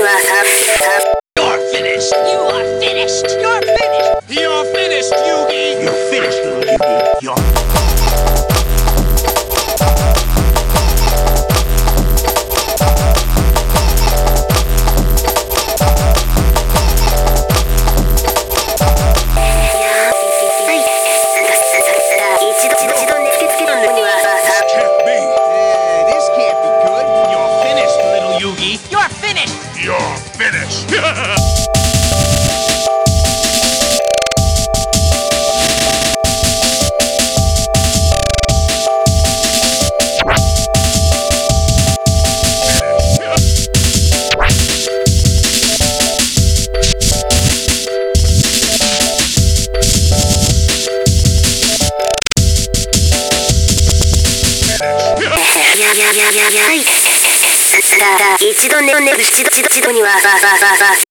は You're finished. You are finished. You're finished. You're finished, Yugi. You're finished, little Yugi. You're Can't be. This can't be good. You're finished, little Yugi. You're finished. You're finished. 一度には